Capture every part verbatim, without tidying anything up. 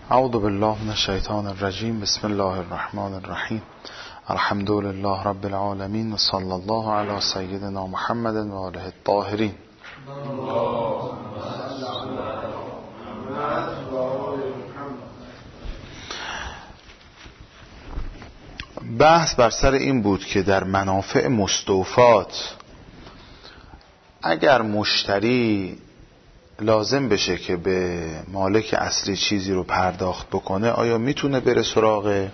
اعوذ بالله من الشیطان الرجیم. بسم الله الرحمن الرحیم. الحمد لله رب العالمین و صلی الله علی سیدنا محمد و آله الطاهرین. بحث بر سر این بود که در منافع مستوفات اگر مشتری لازم بشه که به مالک اصلی چیزی رو پرداخت بکنه، آیا میتونه بره سراغ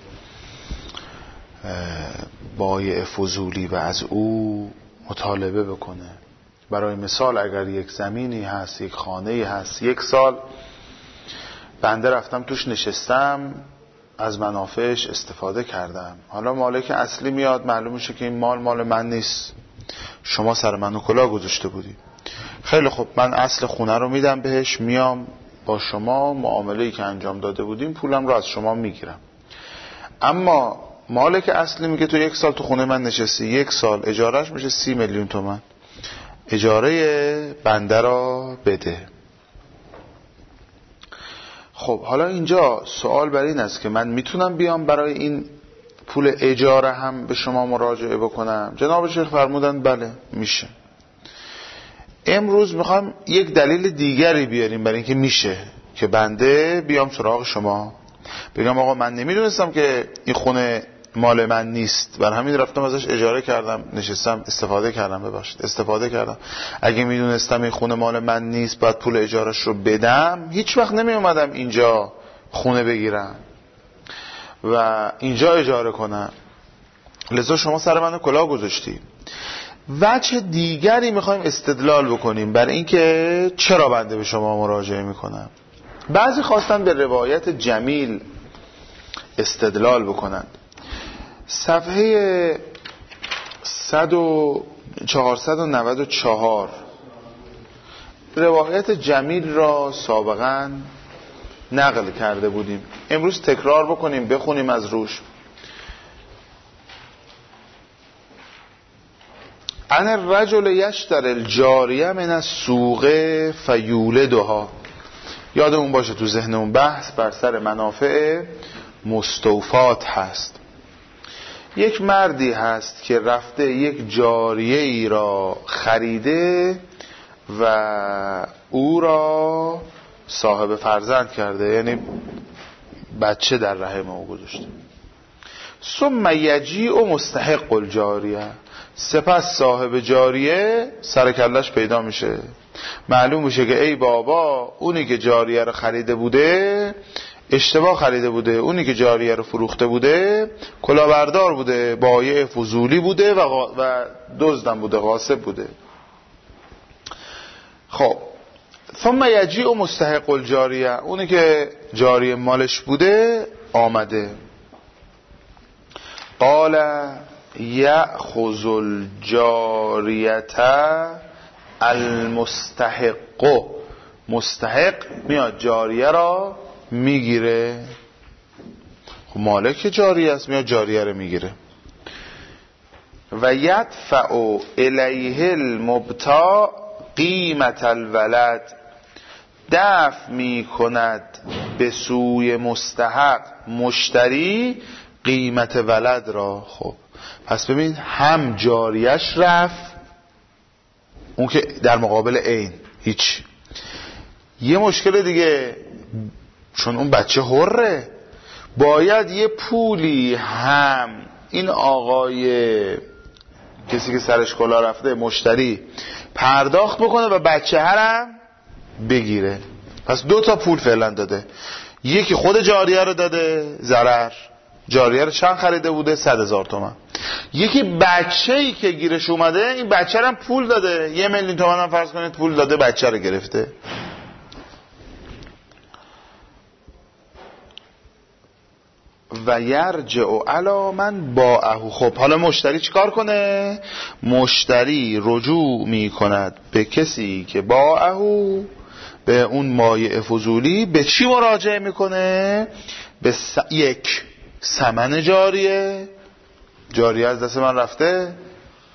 بایع فضولی و از او مطالبه بکنه؟ برای مثال اگر یک زمینی هست، یک خانه‌ای هست، یک سال بنده رفتم توش نشستم، از منافعش استفاده کردم، حالا مالک اصلی میاد معلوم میشه که این مال مال من نیست، شما سر منو کلاه گذاشته بودی. خیلی خب، من اصل خونه رو میدم بهش، میام با شما معامله‌ای که انجام داده بودیم پولم رو از شما میگیرم. اما مالک اصلی میگه تو یک سال تو خونه من نشستی، یک سال اجارهش میشه سی میلیون تومان، اجاره بنده را بده. خب حالا اینجا سوال بر این است که من میتونم بیام برای این پول اجاره هم به شما مراجعه بکنم؟ جناب شیخ فرمودند بله میشه. امروز میخوام یک دلیل دیگری بیاریم برای اینکه میشه که بنده بیام سراغ شما بگم آقا من نمیدونستم که این خونه مال من نیست، بر همین رفتم ازش اجاره کردم، نشستم استفاده کردم. ببخشید استفاده کردم. اگه میدونستم این خونه مال من نیست باید پول اجارش رو بدم، هیچ وقت نمی اومدم اینجا خونه بگیرم و اینجا اجاره کنم. لذا شما سر منو کلاه گذاشتی. وجه دیگری میخوایم استدلال بکنیم برای اینکه چرا بنده به شما مراجعه میکنم. بعضی خواستن به روایت جمیل استدلال بکنند. صفحه چهارصد و نود و چهار روایت جمیل را سابقا نقل کرده بودیم، امروز تکرار بکنیم، بخونیم از روش. ان الرجل یشتری الجاریه من السوق فیولدها. یادمون باشه تو ذهنمون بحث بر سر منافع مستوفات هست. یک مردی هست که رفته یک جاریه ای را خریده و او را صاحب فرزند کرده، یعنی بچه در رحم او گذاشته. ثم یجیء مستحق الجاریه. سپس صاحب جاریه سر کلش پیدا میشه، معلوم میشه که ای بابا اونی که جاریه رو خریده بوده اشتباه خریده بوده، اونی که جاریه رو فروخته بوده کلاهبردار بوده، بایع فضولی بوده و, غ... و دزدم بوده، غاصب بوده. خب ثم یجیء مستحق الجاریه، اونی که جاریه مالش بوده آمده. قال یأخذ الجاریه المستحق. مستحق میاد جاریه را میگیره. خب مالک جاریه است، میاد جاریه را میگیره. و یدفع الیه المبتاع قیمت الولد. دفع میکند به سوی مستحق مشتری قیمت ولد را. خب پس ببین، هم جاریش رفت، اون که در مقابل عین هیچ. یه مشکل دیگه، چون اون بچه حره، باید یه پولی هم این آقای کسی که سرش کلاه رفته مشتری پرداخت بکنه و بچه هرم بگیره. پس دو تا پول فعلا داده. یکی خود جاریه رو داده ضرر، جاریه رو چند خریده بوده؟ صد هزار تومان. یکی بچه‌ای که گیرش اومده، این بچه رو هم پول داده، یه میلیون تومان هم فرض کنید پول داده، بچه رو گرفته. و یرجع علی من باعه. خب حالا مشتری چیکار کنه؟ مشتری رجوع می کند به کسی که باعه، به اون مایع فضولی. به چی مراجعه میکنه؟ به س... یک ثمن جاریه. جاریه از دست من رفته،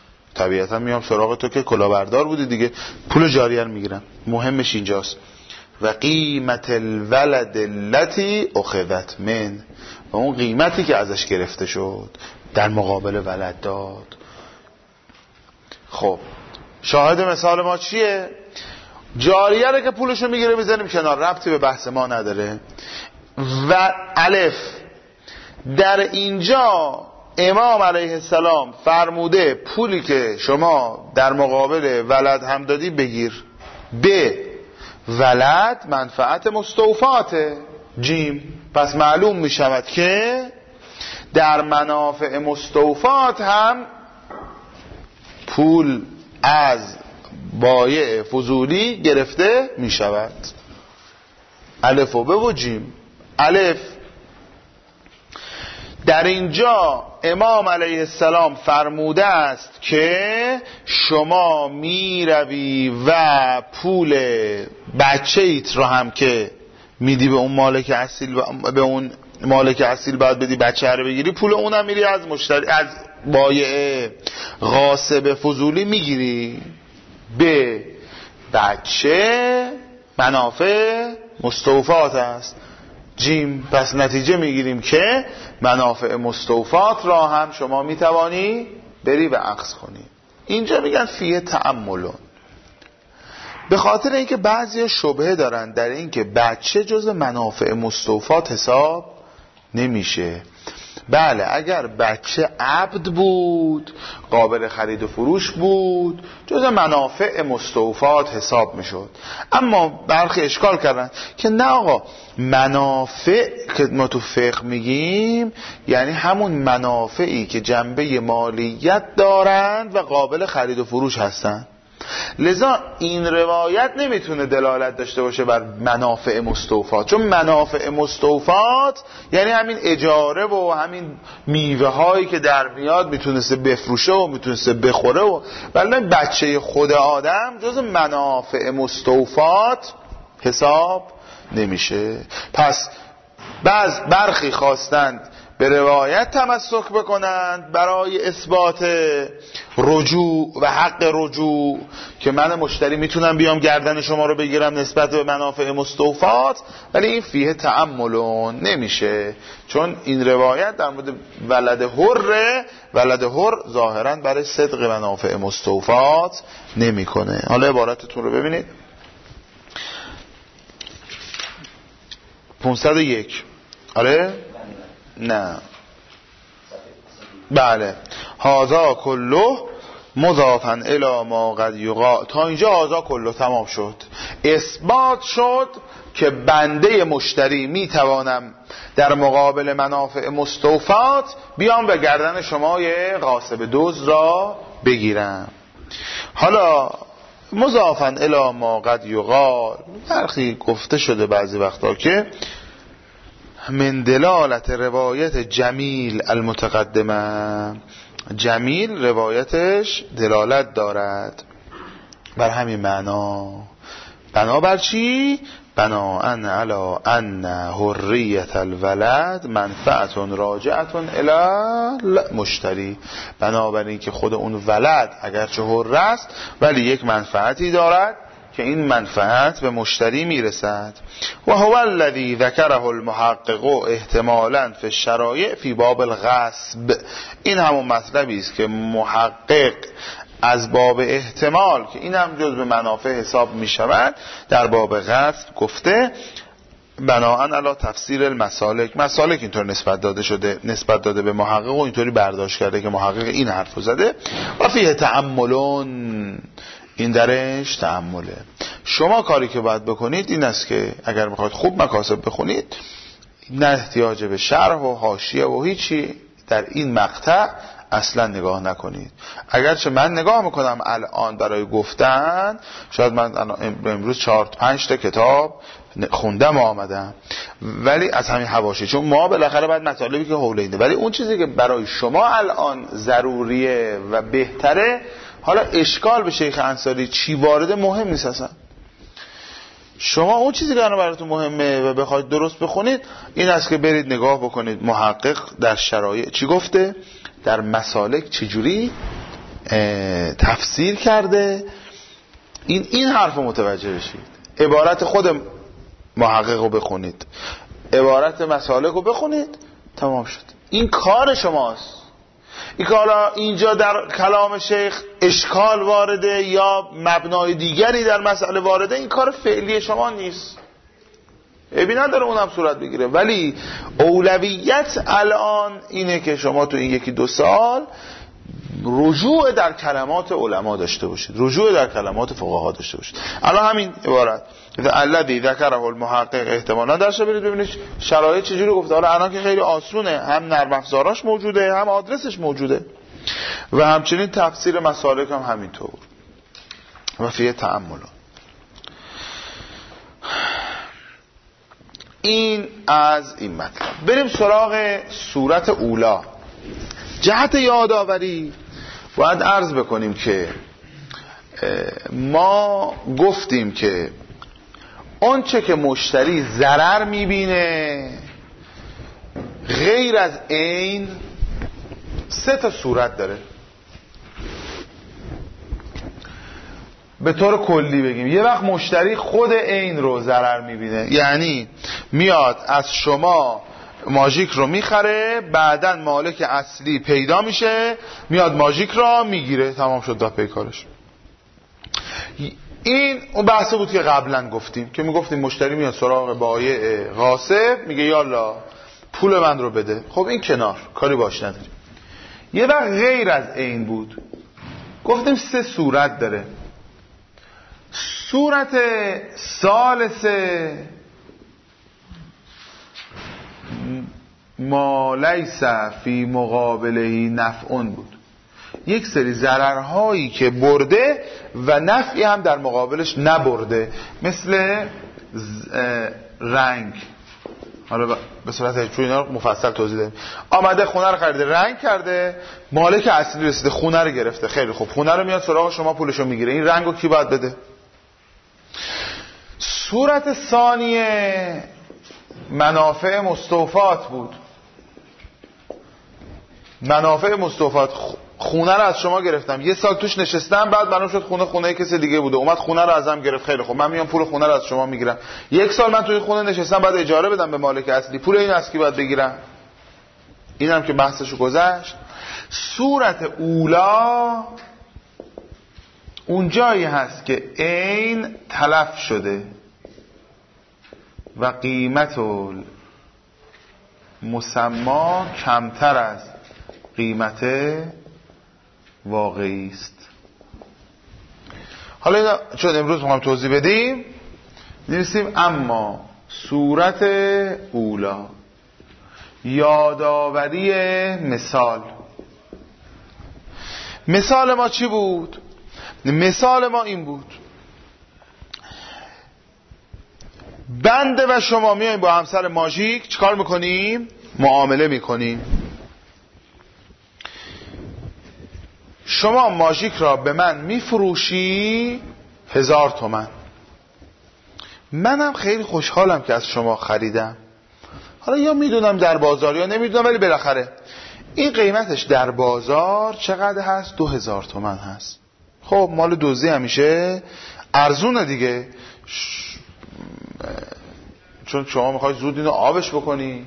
طبیعتا میام سراغ تو که کلاهبردار بودی دیگه، پول جاریه رو میگیرم. مهمش اینجاست. و قیمت الولد التي اخذت من، و اون قیمتی که ازش گرفته شد در مقابل ولد داد. خب شاهد مثال ما چیه؟ جاریه رو که پولشو میگیره میزنیم کنار، ربطی به بحث ما نداره. و الف در اینجا امام علیه السلام فرموده پولی که شما در مقابل ولد هم دادی بگیر. ب ولد منفعت مستوفاته. جیم پس معلوم می شود که در منافع مستوفات هم پول از بایع فضولی گرفته می شود. الف و ب و جیم. الف در اینجا امام علیه السلام فرموده است که شما می روی و پول بچه ایت را هم که میدی به اون مالک اصیل، به اون مالک اصیل باید بدی بچه رو بگیری، پول اونم میری از مشتری، از بایع غاصب فضولی میگیری. به بچه منافع مستوفات است. جیم پس نتیجه میگیریم که منافع مستوفات را هم شما میتوانی بری و اخذ کنی. اینجا میگن فیه تأملون، به خاطر اینکه بعضی شبهه دارن در اینکه بچه جز منافع مستوفات حساب نمیشه. بله اگر بچه عبد بود، قابل خرید و فروش بود، جز منافع مستوفات حساب میشد. اما برخی اشکال کردن که نه آقا، منافع که ما تو فقه میگیم یعنی همون منافعی که جنبه مالیت دارند و قابل خرید و فروش هستند. لذا این روایت نمیتونه دلالت داشته باشه بر منافع مستوفات، چون منافع مستوفات یعنی همین اجاره و همین میوه هایی که در میاد میتونسته بفروشه و میتونسته بخوره، و ولی بچه خود آدم جز منافع مستوفات حساب نمیشه. پس بعض برخی خواستند به روایت تمسک بکنند برای اثبات رجوع و حق رجوع، که من مشتری میتونم بیام گردن شما رو بگیرم نسبت به منافع مستوفات، ولی این فیه تأملون نمیشه، چون این روایت در مورد ولد حر، ولد حر ظاهرا برای صدق منافع مستوفات نمیکنه. حالا عبارتتون رو ببینید. پانصد و یک. آره؟ نه بله. هازا کلو مضافا الی ما قد یقال. تا اینجا هازا کلو تمام شد. اثبات شد که بنده مشتری میتوانم در مقابل منافع مستوفات بیام به گردن شما یه غاصب دزد را بگیرم. حالا مضافا الی ما قد یقال، برخی گفته شده بعضی وقتا که من دلالت روایت جمیل المتقدمه، جمیل روایتش دلالت دارد بر همین معنا. بنا بر چی؟ بنا ان علا ان حریت الولد منفعتون راجعتون الی مشتری، بنابراین که خود اون ولد اگرچه حر است ولی یک منفعتی دارد که این منفعت به مشتری میرسد. و هو الذی ذکره المحقق احتمالاً فی الشرایع فی باب الغصب، این همون مطلبی است که محقق از باب احتمال که این هم جز به منافع حساب می شود در باب غصب گفته، بناهن علی تفسیر المسالک. مسالک اینطور نسبت داده شده، نسبت داده به محقق و اینطوری برداشت کرده که محقق این حرفو زده. و فیه تأملون، این درش تأمله. شما کاری که باید بکنید این است که اگر میخواید خوب مکاسب بخونید، نه احتیاج به شرح و حاشیه و هیچی در این مقطع اصلا نگاه نکنید. اگرچه من نگاه میکنم الان برای گفتن، شاید من امروز چهار پنج تا کتاب خوندم و آمدم، ولی از همین حواشی، چون ما بالاخره باید مطالبی که حول اینه، ولی اون چیزی که برای شما الان ضروریه و بهتره، حالا اشکال به شیخ انصاری چی وارد مهم نیست اصلا. شما اون چیزی که الان براتون مهمه و بخواید درست بخونید این است که برید نگاه بکنید محقق در شرایع چی گفته، در مسالک چجوری تفسیر کرده، این این حرف متوجه بشید. عبارت خود محقق رو بخونید، عبارت مسالک رو بخونید، تمام شد. این کار شماست. این کارا اینجا در کلام شیخ اشکال وارده یا مبنای دیگری در مسئله وارده، این کار فعلی شما نیست، عیبی نداره اونم صورت بگیره، ولی اولویت الان اینه که شما تو این یکی دو سال رجوع در کلمات علما داشته باشید، رجوع در کلمات فقها داشته باشید. الان همین عبارت الذی ذکره المحقق احتمالا درش برید ببینید شرایط چجوری گفته. حالا الان که خیلی آسونه، هم نرم افزاراش موجوده، هم آدرسش موجوده، و همچنین تفسیر مسالک هم همینطور و فیه تأمل. این از این مطلب. بریم سراغ صورت اولا. جهت یادآوری باید عرض بکنیم که ما گفتیم که اون چه که مشتری ضرر میبینه غیر از عین سه تا صورت داره. به طور کلی بگیم، یه وقت مشتری خود عین رو ضرر میبینه، یعنی میاد از شما ماژیک رو میخره، بعداً مالک اصلی پیدا میشه، میاد ماژیک رو میگیره، تمام شد و پیکارش. این اون بحثه بود که قبلا گفتیم که میگفتیم مشتری میاد سراغ بایع غاصب، میگه یالا پول من رو بده. خب این کنار، کاری باش نداریم. یه وقت غیر از عین بود، گفتیم سه صورت داره. صورت ثالثه ما لیس فی مقابله نفعون بود، یک سری ضررهایی که برده و نفعی هم در مقابلش نبرده، مثل رنگ. حالا به صورت چون اینا رو مفصل توضیح دادیم. آمده خونه رو خریده، رنگ کرده، مالک اصلی رسیده خونه رو گرفته، خیلی خوب، خونه رو میاد سراغ شما، پولشو میگیره. این رنگو کی باید بده؟ صورت ثانیه منافع مستوفات بود. منافع مستوفات، خونه رو از شما گرفتم، یه سال توش نشستم، بعد معلوم شد خونه خونه کسی دیگه بوده، اومد خونه رو ازم گرفت، خیلی خوب، من میام پول خونه رو از شما میگیرم. یک سال من توی خونه نشستم، بعد اجاره بدم به مالک اصلی، پول این از کی باید بگیرم؟ اینم که بحثشو گذشت. صورت اولا اون جایی هست که عین تلف شده و قیمت مسما کمتر از قیمت واقعی است. حالا چون امروز میخوام توضیح بدیم، نویسیم اما صورت اولا یادآوری مثال. مثال ما چی بود؟ مثال ما این بود: بنده و شما میایم با همسر ماژیک چیکار میکنیم؟ معامله میکنیم. شما ماژیک را به من میفروشی هزار تومن، منم خیلی خوشحالم که از شما خریدم. حالا یا میدونم در بازار یا نمیدونم، ولی بالاخره این قیمتش در بازار چقدر هست؟ دو هزار تومن هست. خب مال دوزی همیشه ارزونه دیگه، چون شما میخوای زود اینو آبش بکنی،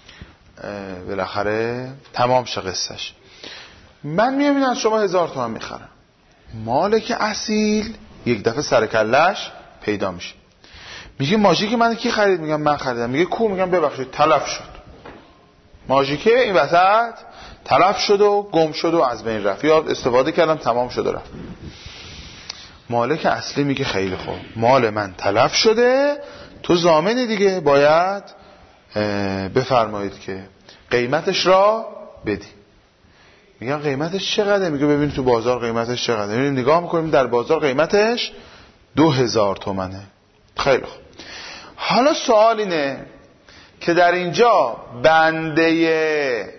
بالاخره تمام شه قصهش. من میام از شما هزار تومن میخرم، مالک اصیل یک دفعه سرکلش پیدا میشه، میگه ماژیک من کی خرید؟ میگم من خریدم. میگه کو؟ میگم ببخشید تلف شد. ماژیکه این وسط تلف شد و گم شد و از بین رفت، یا استفاده کردم تمام شد و رفت. مالک اصلی میگه خیلی خوب، مال من تلف شده، تو ضامنی دیگه، باید بفرمایید که قیمتش را بدی. میگم قیمتش چقدره؟ میگه ببین تو بازار قیمتش چقدره. میریم نگاه میکنیم، در بازار قیمتش دو هزار تومنه. خیلی خوب. حالا سوال اینه که در اینجا بنده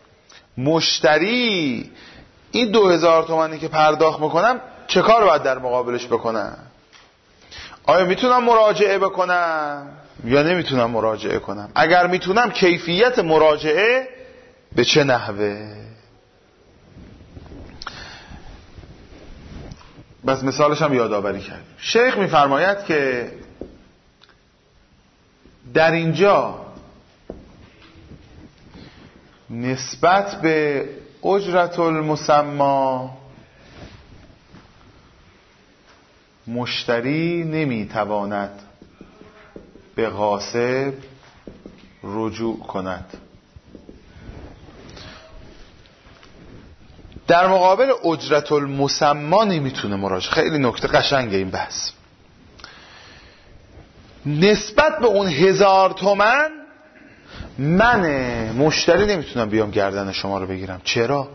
مشتری این دو هزار تومنی که پرداخت میکنم چه کار باید در مقابلش بکنم؟ آیا میتونم مراجعه بکنم یا نمیتونم مراجعه کنم؟ اگر میتونم کیفیت مراجعه به چه نحوه؟ بس مثالش هم یادآوری کردیم. شیخ میفرماید که در اینجا نسبت به اجرت المسمی مشتری نمیتواند به غاصب رجوع کند. در مقابل اجرت المسمی نمیتونه مراجعه. خیلی نکته قشنگه این بحث. نسبت به اون هزار تومن من مشتری نمیتونم بیام گردن شما رو بگیرم. چرا؟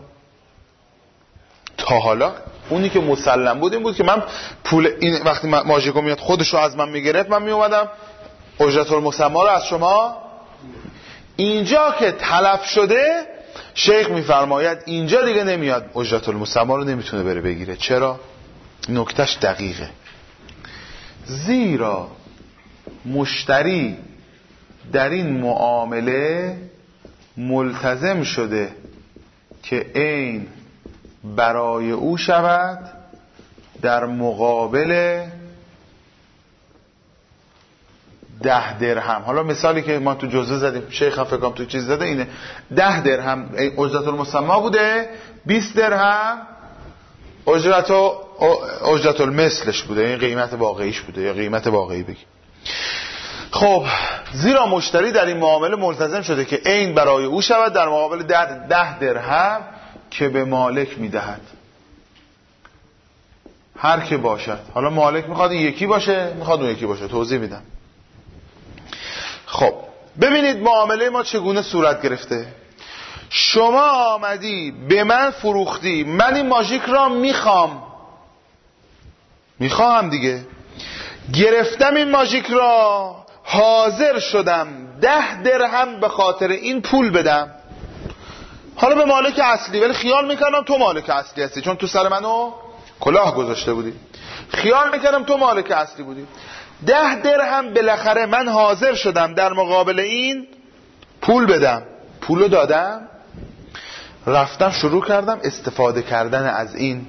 تا حالا اونی که مسلم بود این بود که من پول این وقتی ماژیکو میاد خودشو از من میگرفت، من میومدم اجرت المسمی رو از شما. اینجا که تلف شده شیخ میفرماید اینجا دیگه نمیاد اجرت المسمی رو نمیتونه بره بگیره. چرا؟ نکتهش دقیقه. زیرا مشتری در این معامله ملتزم شده که عین برای او شود در مقابل ده درهم. حالا مثالی که ما تو جزوه زدیم، شیخ هم فکرم تو چیز زده اینه، ده درهم اجرت المسمی بوده، بیست درهم اجرت و اجرت المثلش بوده، این قیمت واقعیش بوده یا قیمت واقعی بگیم. خب زیرا مشتری در این معامله ملتزم شده که عین برای او شود در مقابل ده, ده درهم که به مالک میدهد، هر که باشد. حالا مالک میخواد این یکی باشه، میخواد اون یکی باشه، توضیح میدم. خب ببینید معامله ما چگونه صورت گرفته. شما آمدی به من فروختی، من این ماژیک را میخوام میخوام دیگه، گرفتم این ماژیک را، حاضر شدم ده درهم به خاطر این پول بدم. حالا به مالک اصلی، ولی خیال میکردم تو مالک اصلی هستی، چون تو سر منو کلاه گذاشته بودی، خیال میکردم تو مالک اصلی بودی. ده درهم بالاخره من حاضر شدم در مقابل این پول بدم. پولو دادم، رفتم شروع کردم استفاده کردن از این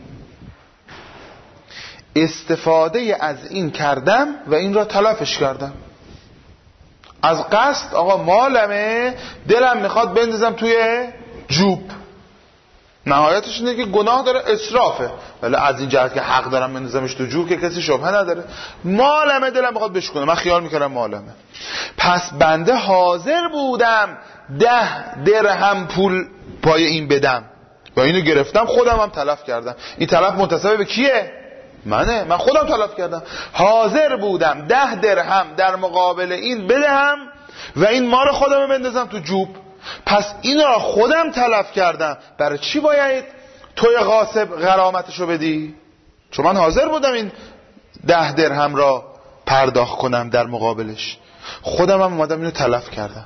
استفاده از این کردم و این را تلفش کردم از قصد. آقا مالمه، دلم میخواد بندازم توی جوب. نهایتش اینه که گناه داره، اسرافه، ولی از این جهت که حق دارم بندازمش تو جوب که کسی شبهه نداره. مالمه، دلم میخواد بشکنه، من خیال میکردم مالمه. پس بنده حاضر بودم ده درهم پول پای این بدم و اینو گرفتم، خودم هم تلف کردم. این تلف منتسب به کیه؟ منه، من خودم تلف کردم. حاضر بودم ده درهم در مقابل این بدهم و این مال خودم بندازم تو جوب. پس این را خودم تلف کردم. برای چی باید توی غاصب غرامتشو بدی؟ چون من حاضر بودم این ده درهم را پرداخت کنم در مقابلش، خودم هم اومدم اینو تلف کردم.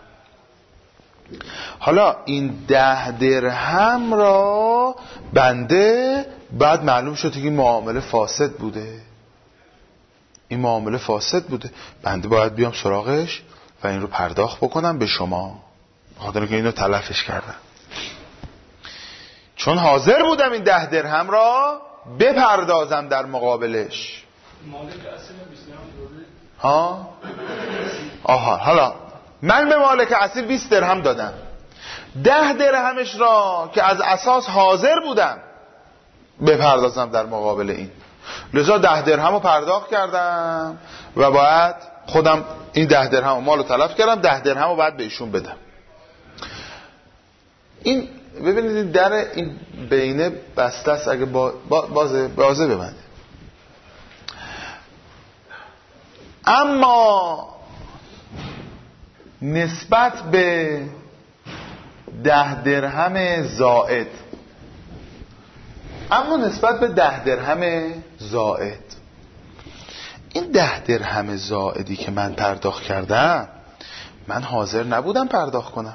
حالا این ده درهم را بنده بعد معلوم شد که این معامله فاسد بوده، این معامله فاسد بوده، بنده باید بیام سراغش و این رو پرداخت بکنم به شما، خاطر که اینو تلفش کردم. چون حاضر بودم این ده درهم را بپردازم در مقابلش. مالک اصل بیست درهم ها؟ آها، حالا من به مالک اصیل بیست درهم دادم، ده درهمش را که از اساس حاضر بودم بپردازم در مقابل این، لذا ده درهم رو پرداخت کردم و باید خودم این ده درهم مالو تلف کردم، ده درهم رو باید به ایشون بدم. این ببینید این در این بینه بسته است، اگه با بازه بازه ببنده. اما نسبت به ده درهم زائد اما نسبت به ده درهم زائد این ده درهم زائدی که من پرداخت کردم، من حاضر نبودم پرداخت کنم.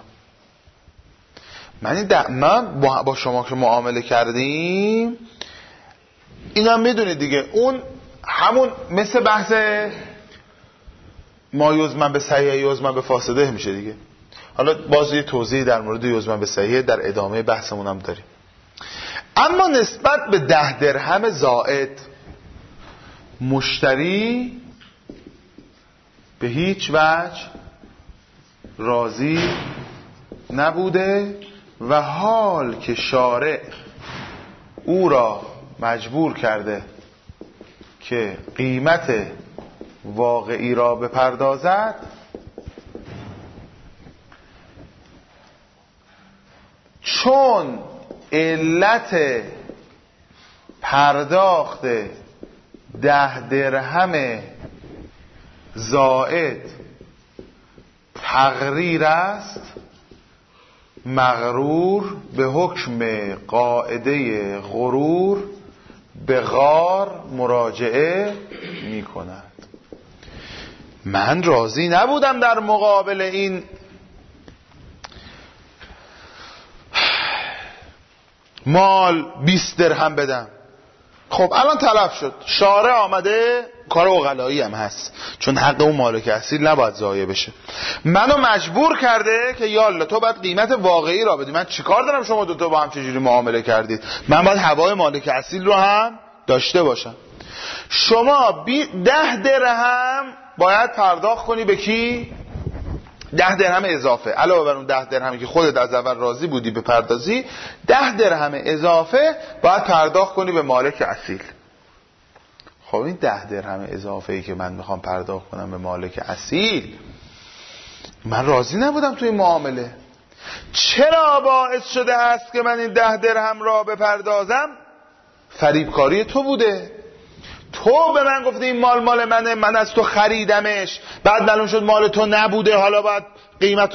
من این ده من با شما که معامله کردیم، اینا میدونید دیگه، اون همون مثل بحث ما یزمن به صحیح یزمن به فاسده میشه دیگه. حالا باز یه توضیح در مورد یزمن به صحیح در ادامه بحثمون هم داریم. اما نسبت به ده درهم زائد مشتری به هیچ وجه راضی نبوده و حال که شارع او را مجبور کرده که قیمت واقعی را بپردازد، چون علت پرداخت ده درهم زائد تقریر است، مغرور به حکم قاعده غرور به غار مراجعه می کند. من راضی نبودم در مقابل این مال بیست درهم بدم. خب الان تلف شد، شارع آمده، کار عقلایی هم هست چون حق اون مالک اصیل نباید ضایع بشه، منو مجبور کرده که یالا تو باید قیمت واقعی را بدی. من چیکار دارم شما دوتا با هم چجوری معامله کردید؟ من باید هوای مالک اصیل رو هم داشته باشم. شما بی ده درهم باید پرداخت کنی به کی؟ ده درهم اضافه علاوه بر اون ده درهمی که خودت از اول راضی بودی به پردازی، ده درهم اضافه باید پرداخت کنی به مالک اصیل. خب این ده درهم اضافه ای که من میخوام پرداخت کنم به مالک اصیل، من راضی نبودم توی معامله. چرا باعث شده است که من این ده درهم را بپردازم؟ فریبکاری تو بوده. تو به من گفتی این مال مال منه، من از تو خریدمش، بعد معلوم شد مال تو نبوده، حالا باید قیمت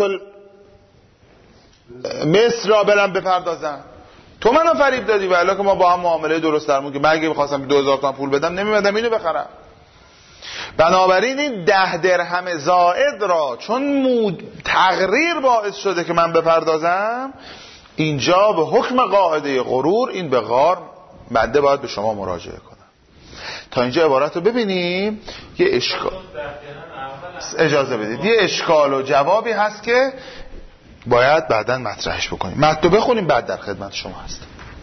مصر را برم بپردازم. تو منو فریب دادی. ولی که ما با هم معامله درست درمون که من اگه می‌خواستم دو هزار تومان پول بدم نمی‌مدم اینو بخرم. بنابراین این ده درهم زائد را چون مود تقریر باعث شده که من بپردازم، اینجا به حکم قاعده غرور این به غار بنده باید به شما مراجعه کنم. تا اینجا عبارت رو ببینیم. یه اشکال اجازه بدید یه اشکال و جوابی هست که باید بعداً مطرحش بکنیم. متن بخونیم بعد در خدمت شما هستم.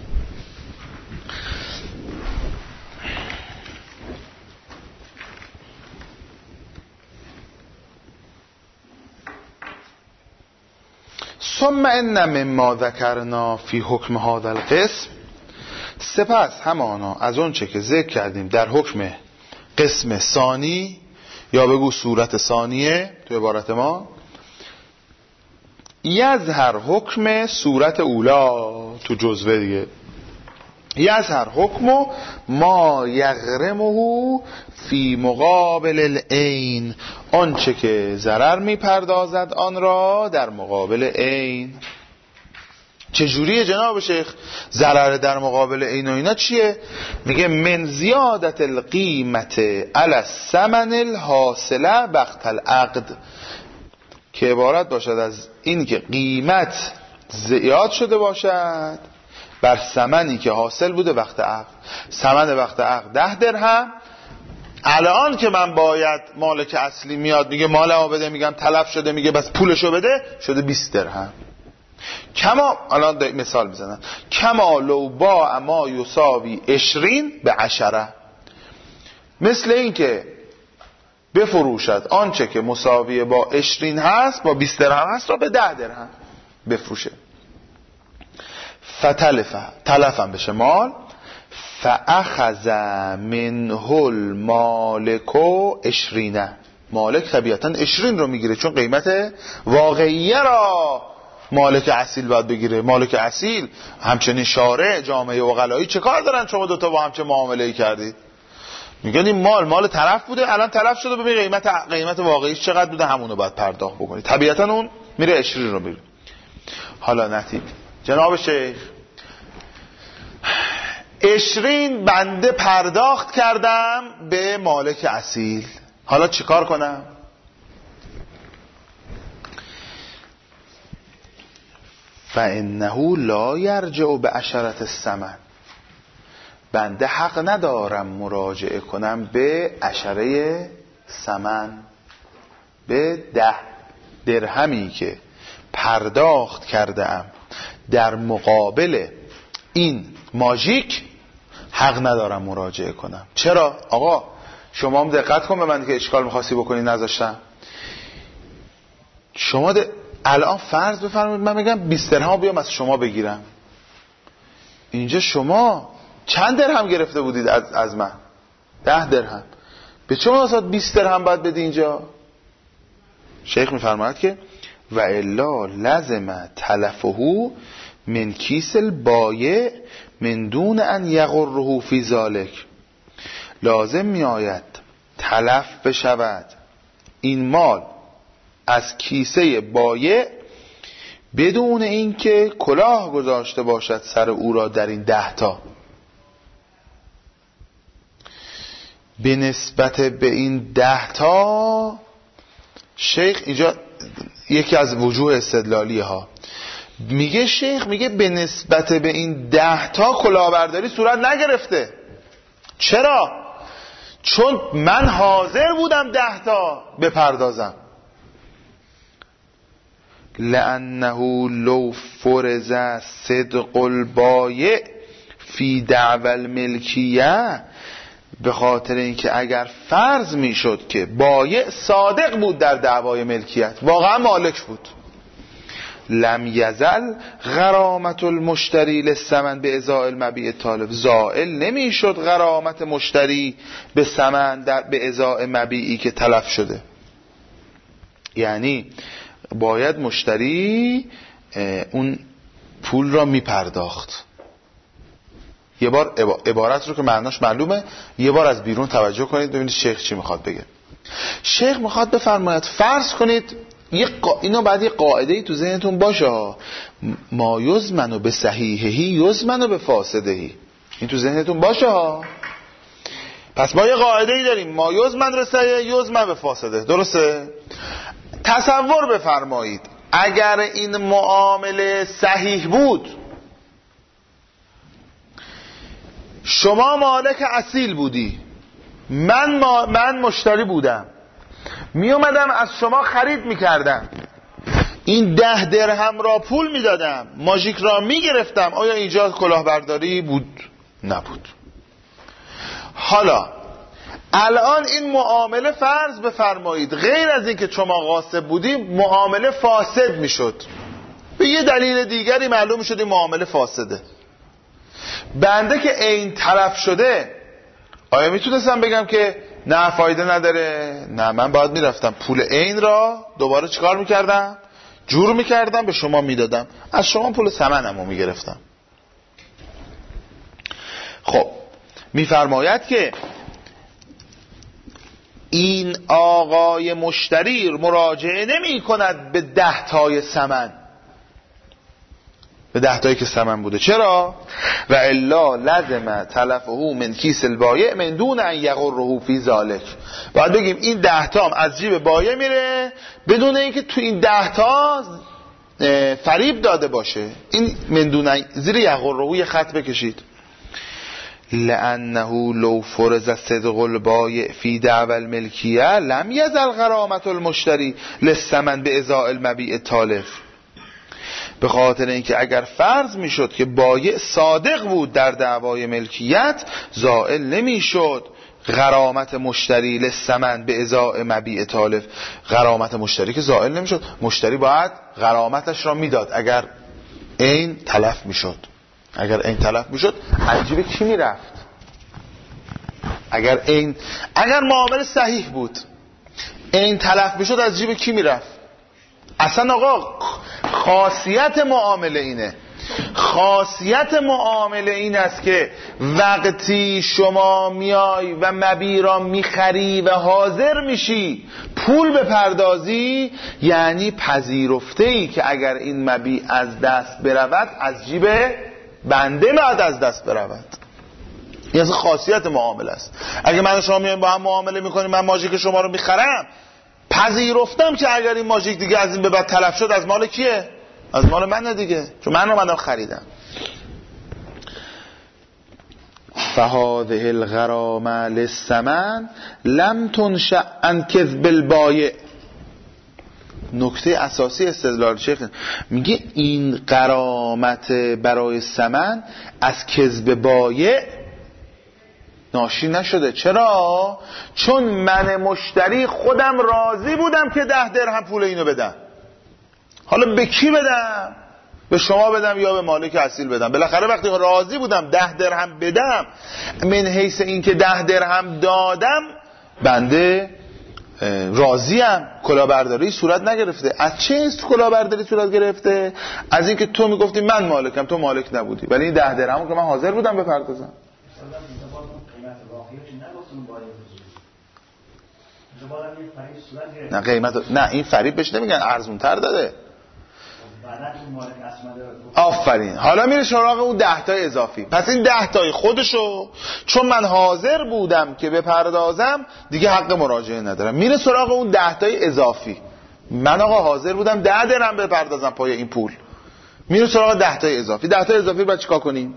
ثم ان مما ذکرنا فی حکم هذا القسم، سپس همانا از اون چه که ذکر کردیم در حکم قسم ثانی یا بگو صورت ثانیه تو عبارت ما، یظهر حکم صورت اولا تو جزوه دیگه، یظهر حکم ما یغرمه فی مقابل العین، آنچه که ضرر میپردازد آن را در مقابل عین. چجوریه جناب شیخ ضرر در مقابل عین و اینا چیه؟ میگه من زیادت القیمت علی الثمن الحاصله وقت العقد، که عبارت باشد از این که قیمت زیاد شده باشد بر ثمنی که حاصل بوده وقت عقد. ثمن وقت عقد ده درهم، الان که من باید مالک اصلی میاد میگه مالمو بده، میگم تلف شده، میگه بس پولشو بده، شده بیست درهم. کما الان مثال بزنم، کما لو با ما یساوی عشرین به عشره، مثل این که بفروشد آنچه که مساوی با عشرین هست با بیست درهم هست را به ده درهم بفروشه. فتلف تلفم بشه مال، فاخذ منه المالک عشرین، مالک طبیعتا عشرین رو میگیره چون قیمت واقعیه را مالک اصیل باید بگیره. مالک اصیل همچنین شارع جامعه عقلایی چه کار دارن شما دوتا با هم چه معامله کردید؟ میگن این مال مال طرف بوده، الان طرف شده، ببین قیمت قیمت واقعیش چقدر بوده، همونو باید پرداخت بکنی. طبیعتا اون میره عشرین رو میگیره. حالا نتیجه جناب شیخ، عشرین بنده پرداخت کردم به مالک اصیل، حالا چیکار کنم؟ فانه لا یرجع به عشرة الثمن، بنده حق ندارم مراجعه کنم به عشره ثمن، به ده درهمی که پرداخت کرده ام در مقابل این ماژیک، حق ندارم مراجعه کنم. چرا؟ آقا شما هم دقت کن به من که اشکال می‌خواستی بکنی نذاشتم. شما ده الان فرض بفرمایید من میگم بیست درهم بیام از شما بگیرم، اینجا شما چند درهم گرفته بودید از, از من؟ ده درهم. به چه مناسبت بیست درهم باید بدی اینجا؟ شیخ میفرماید که و الا لازم تلفه من کیس البایع من دون ان یغره فی ذلک. لازم میآید تلف بشود این مال از کیسه بایع بدون اینکه کلاه گذاشته باشد سر او را در این ده تا. به نسبت به این ده تا شیخ اینجا یکی از وجوه استدلالی ها میگه، شیخ میگه به نسبت به این ده تا کلاهبرداری صورت نگرفته. چرا؟ چون من حاضر بودم ده تا بپردازم. لأنه لو فرض صدق البایع فی دعوی الملکیه، به خاطر اینکه اگر فرض میشد که بایع صادق بود در دعوای ملکیت، واقعا مالک بود، لم یزل غرامت المشتری للثمن به ازاء المبیع طالب، زائل نمیشد غرامت مشتری به ثمن در به ازاء مبیعی که تلف شده. یعنی باید مشتری اون پول را میپرداخت. یه بار عبارت رو که معناش معلومه یه بار از بیرون توجه کنید ببینید شیخ چی میخواد بگه. شیخ میخواد بفرماید فرض کنید یه قا... اینو بعد یه قاعده‌ای تو ذهنتون باشه، ما یزمن به صحیحهی یزمن به فاسدهی. این تو ذهنتون باشه ها. پس ما یه قاعده‌ای داریم، ما یزمن به صحیح یزمن به فاسده. درسته؟ تصور بفرمایید اگر این معامله صحیح بود، شما مالک اصیل بودی، من ما من مشتری بودم، می اومدم از شما خرید میکردم، این ده درهم را پول میدادم، ماژیک را میگرفتم، آیا اینجا کلاهبرداری بود؟ نبود. حالا الان این معامله فرض بفرمایید غیر از این که شما غاصب بودی معامله فاسد میشد، به یه دلیل دیگری معلوم شد این معامله فاسده. بنده که عین تلف شده آیا میتونستم بگم که نه فایده نداره؟ نه، من باید میرفتم پول عین را دوباره چیکار میکردم؟ جور میکردم به شما میدادم، از شما پول ثمنمو میگرفتم. خب میفرماید که این آقای مشتری مراجعه نمی کند به ده تای ثمن، به ده تایی که ثمن بوده. چرا؟ و الا لازم تلفه من کیس البایع من دون ان یغره فی ذلک. باید بگیم این ده تا از جیب بایع میره بدون اینکه تو این ده تا فریب داده باشه. این من دون زیر یغره یه خط بکشید. لانه لو فرض صدق البایع فی دعوی الملکیه لم یزل غرامت المشتری للثمن به ازاء المبیع تالف. به خاطر اینکه اگر فرض میشد که بایع صادق بود در دعوای ملکیت، زائل نمیشد غرامت مشتری للثمن به ازاء مبیع تالف. غرامت مشتری که زائل نمیشد، مشتری باید غرامتش را میداد اگر عین تلف میشد. اگر عین تلف میشد از جیب کی میرفت؟ اگر عین اگر معامله صحیح بود عین تلف میشد از جیب کی میرفت؟ اصلا آقا خاصیت معامله اینه، خاصیت معامله این است که وقتی شما میای و مبیع را میخری و حاضر میشی پول بپردازی، یعنی پذیرفته ای که اگر این مبیع از دست برود از جیب بنده بعد از دست برود. این از خاصیت معامله است. اگه من و شما میایم با هم معامله میکنیم، من ماژیک شما رو میخرم، پذیرفتم که اگر این ماژیک دیگه از این به بعد تلف شد از مال کیه؟ از مال منه دیگه، چون من رو منم خریدم. فهذه الغرامه للثمن لم تنشأ عن کذب البایع. نکته اساسی استدلال شیخ میگه این غرامت برای ثمن از کذب بایع ناشی نشده. چرا؟ چون من مشتری خودم راضی بودم که ده درهم پول اینو بدم. حالا به کی بدم؟ به شما بدم یا به مالک اصیل بدم؟ بالاخره وقتی راضی بودم ده درهم بدم، من حیث این که ده درهم دادم بنده راضیم، کلاهبرداری صورت نگرفته. از چه کلاهبرداری صورت گرفته؟ از اینکه تو میگفتی من مالکم، تو مالک نبودی، ولی این ده درهمو که من حاضر بودم بپردازم. نه قیمت، نه این فریب بهش نمیگن، ارزون تر داده. آفرین. حالا میره سراغ اون ده تای اضافی. پس این ده تای خودشو چون من حاضر بودم که بپردازم دیگه حق مراجعه ندارم، میره سراغ اون ده تای اضافی. من آقا حاضر بودم ده درهم بپردازم پای این پول، میره سراغ ده تای اضافی. ده تای اضافی بعد چیکار کنیم؟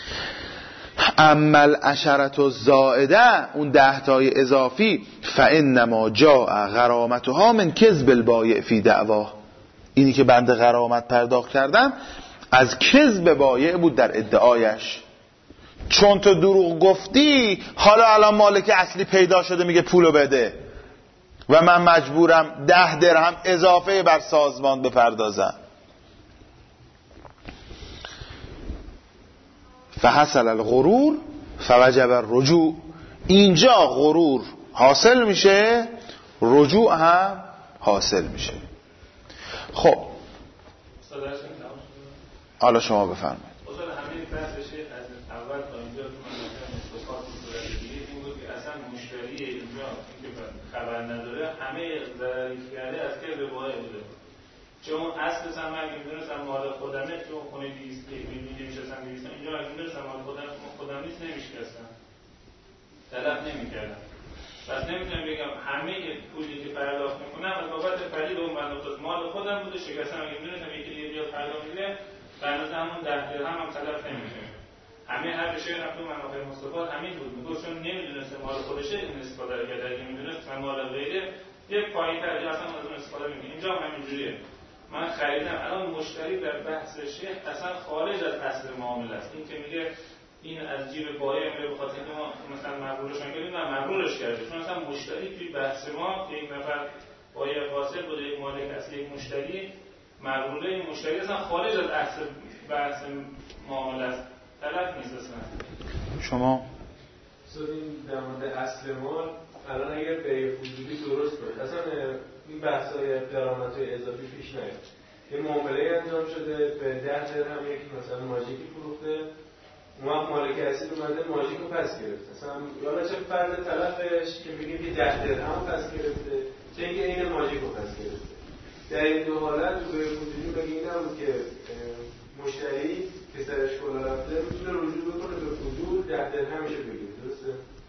اما العشرة الزائده، اون ده تای اضافی، فانما جاء غرامتها من کذب البایع فی دعواه، اینی که بنده غرامت پرداخت کردم از کذب بایع بود در ادعایش. چون تو دروغ گفتی حالا الان مالک اصلی پیدا شده میگه پولو بده و من مجبورم ده درهم اضافه بر سازمان بپردازم. فحصل الغرور فوجب الرجوع، اینجا غرور حاصل میشه، رجوع هم حاصل میشه. خب حالا شما بفرمایید. اصلا همین بحث شیخ از اول تا اینجا تو مثلا مصطفات صورت دیگه این بود که اصلا مشتری اینجا که خبر نداره همه ضرری کرده از که به بایع بوده، چون اصل هم اگه میدونستم مال خودمه تو خونه دیست که میبینی میشستم دیستم اینجا اگه میدونستم مال خودم خودم نیست نمیشکستم، طلب نمیکردم. پس نمیتونم بگم همه پولی که پرداخت میکنم از بابت فرید اون بنده خود مال خودم بوده شکستم، اگه میدونستم یکی دیگه بیا پرداخت میده بنده همون ده درهم هم طلب نمیشه. همه هر شیء رفت من آخر مصطفات همین بود، میگفت چون نمیدونسته مال خودشه این استفاده رو کرده، اگه میدونست من مال غیره یه پایین‌تر اصلا از اون استفاده میکنه. اینجا هم همینجوریه، من خریدم الان مشتری در بحث شیخ اصلا خارج از اصل معامله است. این که میگه این از جیب بایع میره به خاطر ما مثلا مغرورش نکردیم، نه مغرورش کرده، چون اصلا مشتری توی بحث ما که یک نفر بایع فاسد بوده، یک مالک اصلی یک مشتری مغروره، این مشتری اصلا خارج از اصل بحث معامله است، طرف نیست اصلا. شما این در مورد اصل مال الان اگر به فضولی درست کنید اصلا این بحث‌های غرامت‌های اضافی پیش نیاد. یه معامله انجام شده به ده درهم یکی مثلا ماژیکی فروخته، اون وقت مالک اصلی اومده ماژیک رو پس گرفته، مثلا حالا چه فرد طرفش که میگه که ده درهم پس گرفته، چه اینکه این ماژیک رو پس گرفته. در این دو حالت تو به فضولی بگه این هم که مشتری که سرش کلا رفته میتونه رجوع بکنه به فضول ده درهمش رو بگیره، درسته؟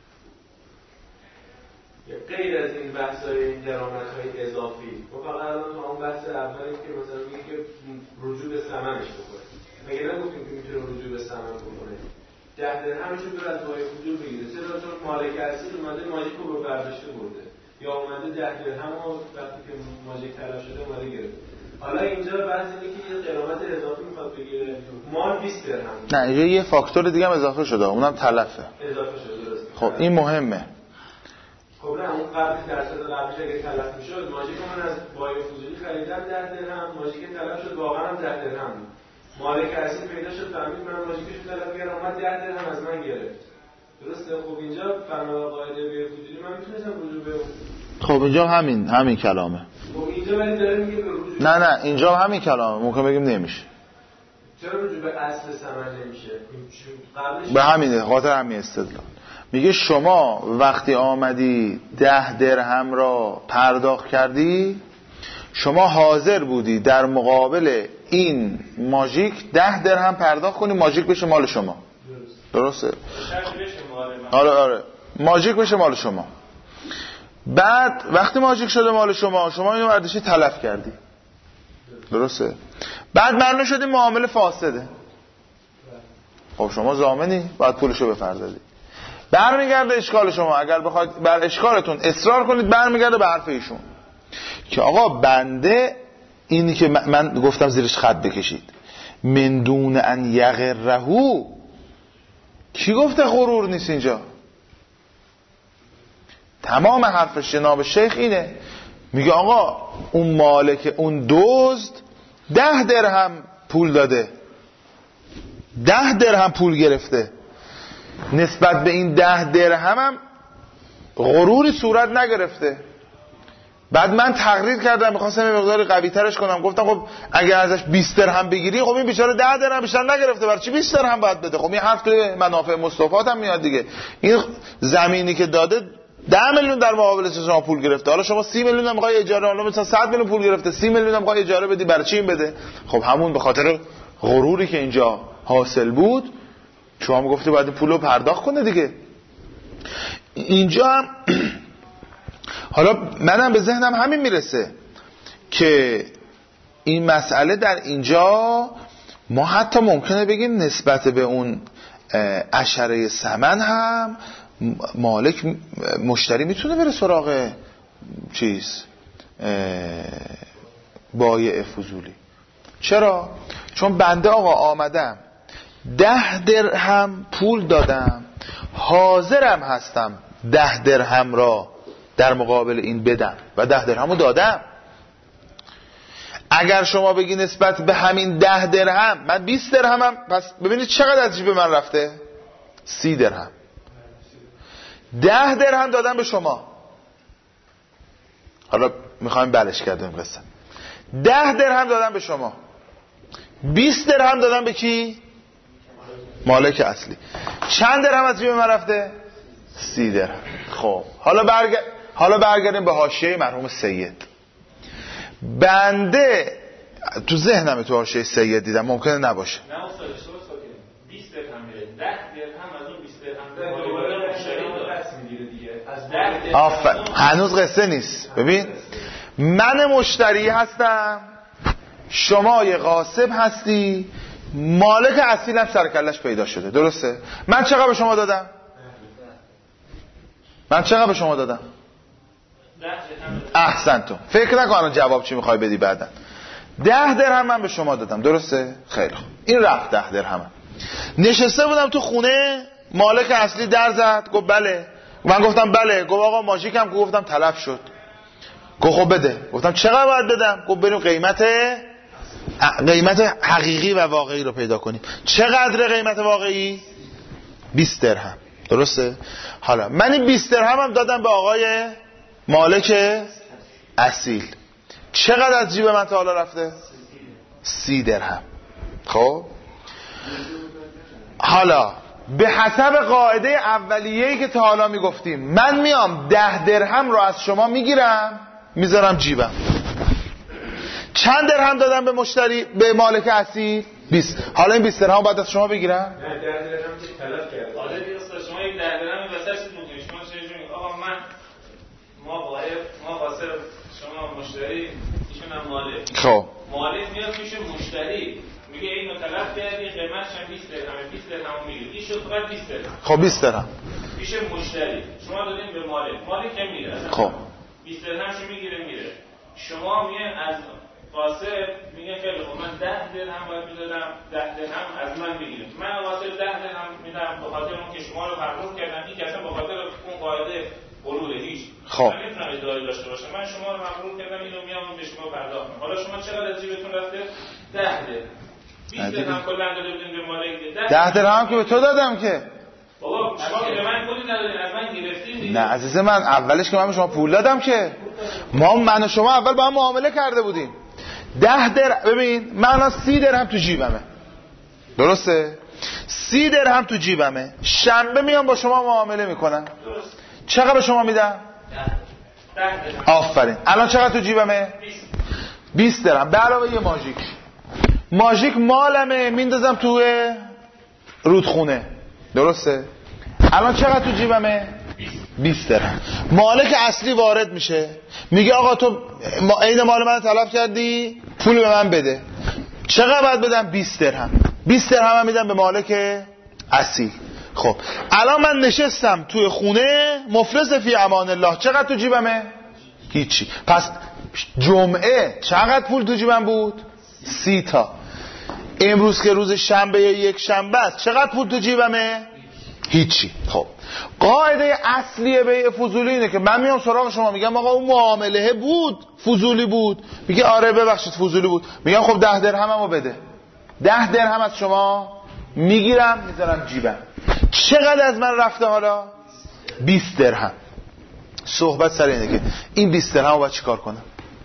غیر از این بحث‌های این درآمدهای اضافی ما فقط الان تو اون بحث اولی که مثلا میگه که رجوع به ثمنش بکنه، مگه نگفتیم که میتونه رجوع به ثمن بکنه؟ ده درهمش رو از بای فضول بگیره، چرا؟ چون مالک اصلی اومده ماژیک رو به برداشته برده یا اومده ده درهم رو وقتی که ماژیک تلف شده اومده گرفته. حالا اینجا بعضی اینه که یه غرامت اضافی میخواد بگیره، مال بیست درهم. نه اینجا یه فاکتور دیگه هم اضافه شده، اونم تلفه. اضافه شده، درسته. خب این مهمه. خب نه اون قبل درصد قبلش اگه تلف میشد ماژیک من از بای فضولی خریدم ده درهم، ماژیک تلف شد واقعا هم ده درهم بود، مالک اصلی پیدا شد فهمید من ماژیکش رو تلف کردم اومد ده درهم از من گرفت، درسته؟ خب اینجا بنا قاعده بای فضولی من میتونستم رجوع به خب اینجا همین همین کلامه. خب اینجا ولی داره میگه به رجوع نه نه اینجا همین کلامه، ممکن بگیم نمیشه. چرا رجوع به اصل ثمن نمیشه؟ قبلش به همینه، خاطر همین استدلال میگه شما وقتی آمدی ده درهم را پرداخت کردی، شما حاضر بودی در مقابل این ماژیک ده درهم پرداخت کنی، ماژیک بشه مال شما، درسته؟ آره آره ماژیک بشه مال شما. بعد وقتی ماژیک شده مال شما، شما اینو برداشتی تلف کردی، درسته؟ بعد معلوم شدی معامله فاسده، خب شما ضامنی باید پولشو بپردازی. برمیگرده اشکال شما، اگر بخواید بر اشکالتون اصرار کنید برمیگرده به حرف ایشون که آقا بنده اینی که من گفتم زیرش خط بکشید، من دون ان یغرهو، کی گفته غرور نیست اینجا؟ تمام حرف جناب شیخ اینه، میگه آقا اون مالک اون دزد ده درهم پول داده، ده درهم پول گرفته، نسبت به این ده درهم هم غروری صورت نگرفته. بعد من تقریر کردم، میخواستم یه مقدار قوی ترش کنم، گفتم خب اگر ازش بیست درهم بگیری، خب این بیچاره ده درهم بیشتر نگرفته، برای چی بیست درهم باید بده؟ خب این هفت منافع مستفاد هم میاد دیگه. این زمینی که داده ده میلیون در مقابل شما پول گرفته، حالا شما سی میلیون هم میخوای اجاره، حالا مثلا صد میلیون پول گرفته، سی میلیون هم میخوای اجاره بدی، برای چی این بده؟ خب همون به خاطر غروری که اینجا حاصل بود شما میگفتی باید پولو پرداخت کنه دیگه. اینجا هم حالا منم به ذهنم همین میرسه که این مسئله در اینجا ما حتی ممکنه بگیم نسبت به اون عشره ثمن هم مالک مشتری میتونه بره سراغ چیز بایع فضولی. چرا؟ چون بنده آقا آمدم ده درهم پول دادم، حاضرم هستم ده درهم را در مقابل این بدم و ده درهم رو دادم. اگر شما بگی نسبت به همین ده درهم من بیست درهمم، پس ببینید چقدر از جیب من رفته؟ سی درهم. ده درهم دادم به شما، حالا میخوایم بلش کردیم قسم، ده درهم دادم به شما، بیست درهم دادم به کی؟ مالک اصلی. چند درهم از جیب من رفته؟ سی درهم. خب حالا برگ... حالا برگردیم به حاشیه مرحوم سید. بنده تو ذهنم تو حاشیه سید دیدم، ممکنه نباشه. نه استاد اشتباه کردید. بیست درهم میره. ده درهم از اون بیست درهم دوباره مشتری داره میگیره دیگه. از ده درهم آفرین. هنوز قصه نیست. ببین من مشتری هستم، شما یه غاصب هستی، مالک اصیل هم سر کلش پیدا شده، درسته؟ من چقدر به شما دادم؟ من چقدر به شما دادم؟ احسنتون. فکر نکنم جواب چی میخوای بدی بعدن. ده درهم من به شما دادم، درسته؟ خیلی خوب. این رفت ده درهم. نشسته بودم تو خونه، مالک اصلی در زد، گفت بله. من گفتم بله. گفت آقا ماژیک هم، گفتم تلف شد. گفت خب بده. گفتم چقدر باید بدم؟ گفت بریم قیمت قیمت حقیقی و واقعی رو پیدا کنیم. چقدر قیمت واقعی؟ بیست درهم. درسته؟ حالا من این بیست درهم هم دادم به آقای مالک اصیل. چقدر از جیب من تا حالا رفته؟ سی درهم. خب حالا به حسب قاعده اولیه‌ای که تا حالا میگفتیم، من میام ده درهم رو از شما میگیرم میذارم جیبم. چند درهم دادم به مشتری، به مالک اصیل؟ بیست. حالا این بیست درهم بعد از شما بگیرم؟ نه ده درهم که تلف کرد. حالا دیگه شما یک ده درهم واسه چی میگید؟ شما چه جوری آقا من ما قائب ما قاصر شما مشتری ایشون هم مالک. خب مالک میاد میشه مشتری میگه اینو تلف کردی قیمتش هم بیست درهم، بیست درهم میگیره. این شد فقط بیست درهم. خب بیست درهم میشه مشتری. شما دادین به مالک. مالک هم میگیره. خب بیست درهمش میگیره میره. شما میگه از قاصر میگه خیلی خب من ده درهم باید میدادم، ده درهم از من بگیرید. من قاصر ده درهم میدم به خاطر اون که شما رو مغرور کردم. این کسا به خاطر اون قاعده غروره هیچ. خب من نمیتونم ادعایی داشته باشم من شما رو مغرور کردم اینو میام به شما پرداخت کنم. حالا شما چقدر از جیبتون رفته؟ ده درهم. بیست درهم کلا داده بودین به مالک. ده درهم که به تو دادم که. بابا شما به من پولی ندادین، از من گرفتین. نه عزیز من، اولش که من به شما پول دادم که ما من و شما اول با هم معامله کرده بودیم. ده درهم. ببین من الان سی درهم تو جیبمه، درسته؟ سی درهم تو جیبمه. شنبه میام با شما معامله میکنم. درست. چقدر به شما میدم؟ ده درهم. آفرین. الان چقدر تو جیبمه؟ بیست درهم به علاوه یه ماژیک. ماژیک مالمه، میندازم توی رودخونه، درسته؟ الان چقدر تو جیبمه؟ بیست درهم. مالک اصلی وارد میشه میگه آقا تو عین مال من طلب کردی، پول به من بده. چقدر باید بدم؟ بیست درهم. بیست درهم هم میدم به مالک اصلی. خب الان من نشستم توی خونه مفلس فی امان الله. چقدر تو جیبمه؟ هیچی. پس جمعه چقدر پول تو جیبم بود؟ سی تا. امروز که روز شنبه یا یک شنبه است چقدر پول تو جیبمه؟ هیچی. خب قاعده اصلی بیع فضولی اینه که من میام سراغ شما میگم آقا اون معامله بود فضولی بود، میگه آره ببخشید فضولی بود، میگم خب ده درهممو بده، ده درهم از شما میگیرم میذارم جیبم. چقدر از من رفته حالا؟ بیست درهم. صحبت سر اینه که این بیست درهم باید چیکار کنم؟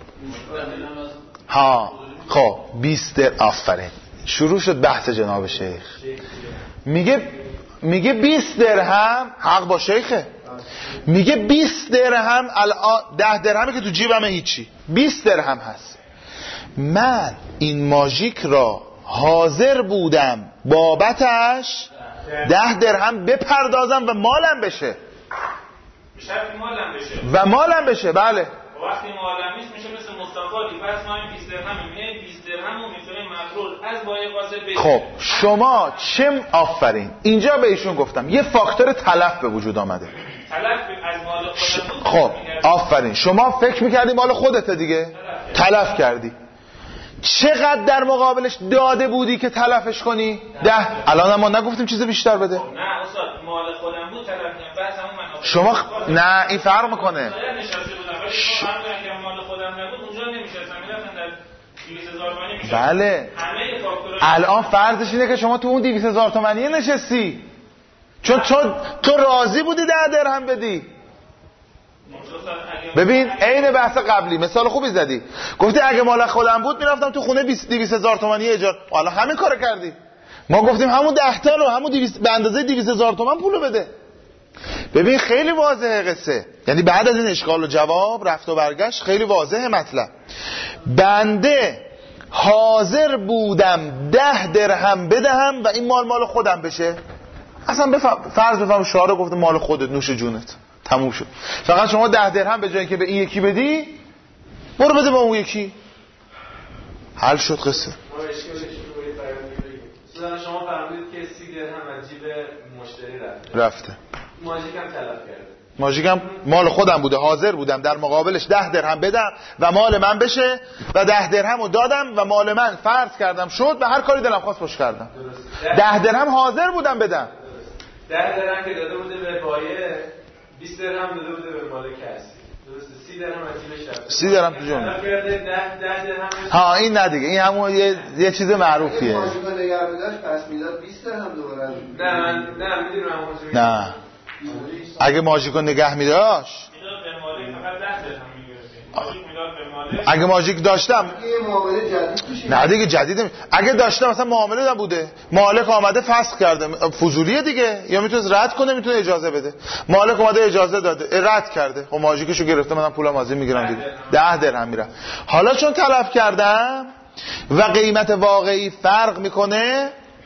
ها خب بیست درهم. آفرین، شروع شد بحث جناب شیخ. میگه میگه بیست درهم حق با شیخه. میگه بیست درهم الان ده درهمی که تو جیبمه هیچی، بیست درهم هست. من این ماژیک را حاضر بودم بابتش ده درهم بپردازم و مالم بشه. شرط مالم بشه و مالم بشه. بله وقتی مالم نیست میشه مثل مصطفی پس ما این بیست درهم میگه بیست درهم رو میتونیم مقرول از بای قاضی بده. خب شما چه آفرین اینجا به ایشون گفتم یه فاکتور تلف به وجود آمده. تلف از مال خودم. خب آفرین، شما فکر میکردی مال خودته دیگه، تلف کردی. چقدر در مقابلش داده بودی که تلفش کنی؟ ده. الان ما نگفتیم چیز بیشتر بده. نه استاد مال خودم بود تلف کنم بس همون من شما نه این فرق میکنه. ش... مال خودم نبود اونجا نمیشستم میرفتم در دویست هزار تومانی میشستم. بله همه فاکتورها الان فرضش اینه که شما تو اون دویست هزار تومانی نشستی چون تو تو راضی بودی ده درهم بدی. ببین عین بحث قبلی مثال خوبی زدی، گفتی اگه مال خودم بود میرفتم تو خونه دویست هزار تومانی اجاره. حالا همین کارو کردی. ما گفتیم همون ده تا رو همون دویست به اندازه دویست هزار تومان پولو بده. ببین خیلی واضحه قصه، یعنی بعد از این اشکال و جواب رفت و برگشت خیلی واضحه مطلب. بنده حاضر بودم ده درهم بدهم و این مال مال خودم بشه. اصلا بفهم فرض بفهم شعار گفته مال خودت نوش جونت تموم شد. فقط شما ده درهم به جای که به این یکی بدی برو بده با اون یکی، حل شد قصه. شما فرمودید که سی درهم از جیب مشتری رفته رفته ماژیک هم تلف کرده. ماژیک هم مال خودم بوده، حاضر بودم در مقابلش ده درهم بدم و مال من بشه و ده درهم رو دادم و مال من فرض کردم شد و هر کاری دلم خواست باش کردم. ده درهم حاضر بودم بدم. ده درهم که داده بوده به بایه، بیست درهم داده بوده به مالک اصلی. درسته سی درهم از جیبش رفته. سی درهم تو جون. ده درهم ها این نه دیگه، این همون یه یه چیز معروفیه. ماژیک رو نگه می‌داشت پس میداد بیست درهم دوباره. نه من نه میدونم ماژیک. نه اگه ماژیک رو نگه می‌داشت میداد به مالک فقط ده درهم میگرفت. ماژیک میداد به مالک. اگه ماژیک داشتم یه معامله جدید توش. نه دیگه جدیده. اگه داشتم مثلا معامله هم بوده، مالک آمده فسخ کرده، فضولیه دیگه، یا میتونه رد کنه میتونه اجازه بده. مالک اومده اجازه داده رد کرده، خب ماژیکشو گرفته منم پولم ازین میگیرم دیگه، ده درهم میرم. حالا چون تلف کردم و قیمت واقعی فرق میکنه،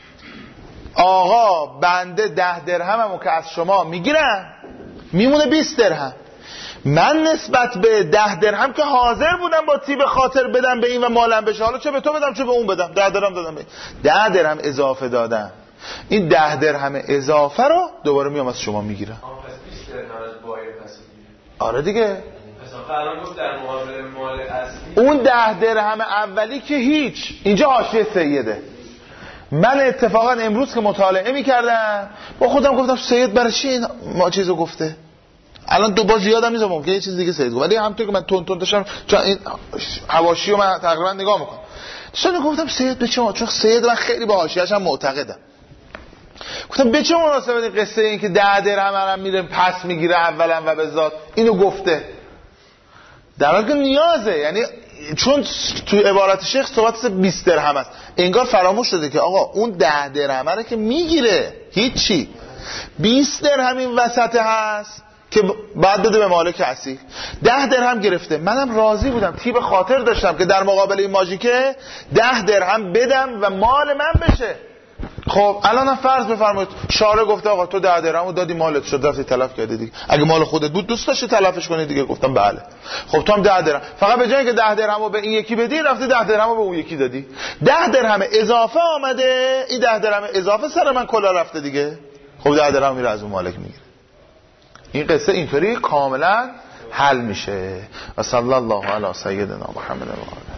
آقا بنده ده درهممو که از شما میگیرم میمونه بیست درهم. من نسبت به ده درهم که حاضر بودم با طیب خاطر بدم به این و مالم بشه، حالا چه به تو بدم چه به اون بدم، ده درهم دادم به ده درهم اضافه دادم. این ده درهم اضافه رو دوباره میام از شما میگیرم. پس بیست درهم از بایر پس میگیره. آره دیگه. مثلا الان گفت در مقابل مال اصلی اون ده درهم اولی که هیچ، اینجا حاشیه سیده. من اتفاقا امروز که مطالعه میکردم با خودم گفتم سید برای چی این ما چیزو گفته؟ الان دو باز زیادم نیست، ممکنه یه چیز دیگه سید گفت، ولی همونطور که من تون تون داشتم چون این حواشی رو من تقریبا نگاه میکنم داشتم گفتم سید به چه، چون سید من خیلی با حاشیه‌اش هم معتقدم، گفتم به چه مناسبت این قصه این که ده درهم هم میره پس میگیره اولا و به ذات اینو گفته، در حالی که نیازه، یعنی چون تو عبارت شیخ صحبت بیست درهم است، انگار فراموش شده که آقا اون ده درهم رو که میگیره هیچی، بیست درهم این وسط هست که بعد بده به مالک اصیل. ده درهم گرفته، منم راضی بودم، طیب خاطر داشتم که در مقابل این ماژیکه ده درهم بدم و مال من بشه. خب الانم فرض بفرمایید شارع گفته آقا تو ده درهمو دادی مالت شد رفتی تلف کردی دیگه، اگه مال خودت بود دوست داشتی تلفش کنی دیگه، گفتم بله. خب تو هم ده درهم، فقط به جای اینکه ده درهمو به این یکی بدی رفتی ده درهمو به اون یکی دادی، ده درهم اضافه آمده، این ده درهم اضافه سر من کلا رفته دیگه. خب ده درهم میره از اون مالک میگیره. این قصه اینطوری کاملا حل میشه. و صلی الله علی سیدنا محمد و آله.